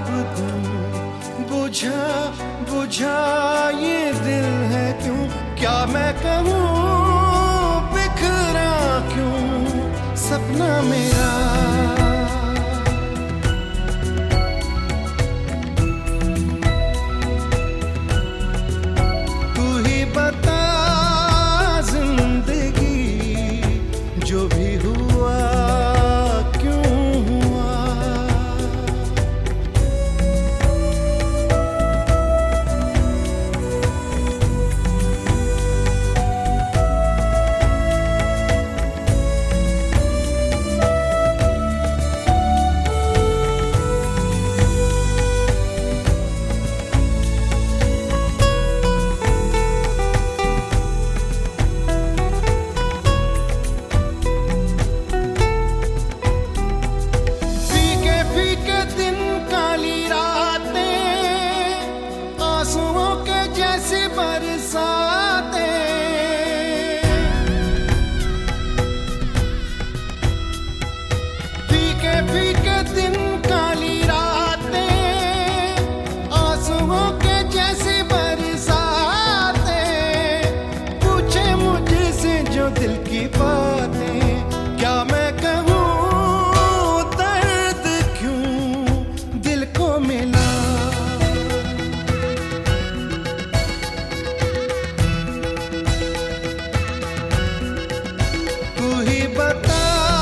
जवाब दूं, बुझा बुझा ये दिल है क्यों, क्या मैं कहूँ बिखरा क्यों सपना मेरा। तू ही बता जिंदगी जो भी हुआ क्यों हुआ। फीके दिन काली रातें आंसुओं के जैसी बरसातें, पूछे मुझसे जो दिल की बातें, क्या मैं कहूँ दर्द क्यों दिल को मिला। तू ही बता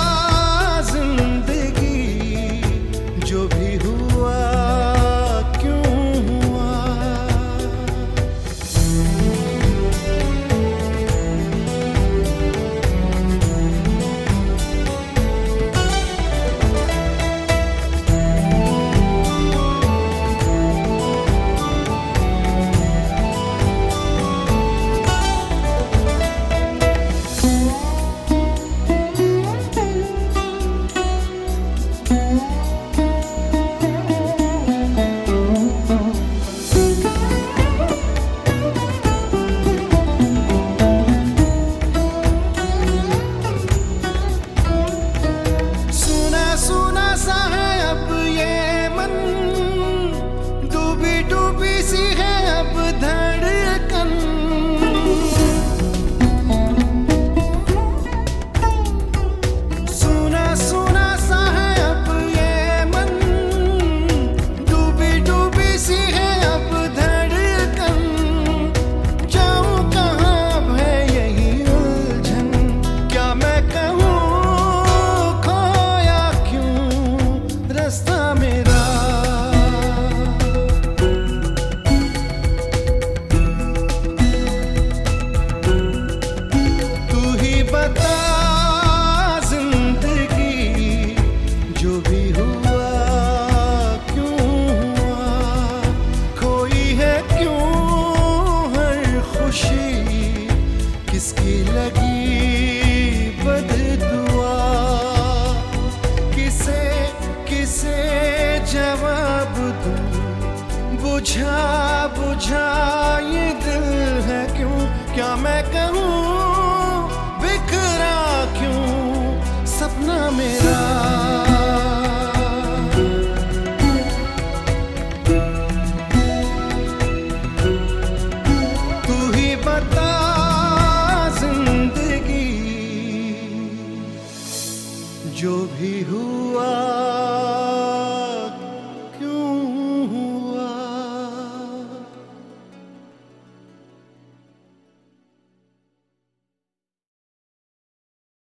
जो भी हुआ क्यों हुआ। किसकी लगी बददुआ, किसे किसे जवाब दूं, बुझा बुझा ये दिल है क्यों, क्या मैं कहूँ बिखरा क्यों सपना मेरा। तू ही बता जो भी हो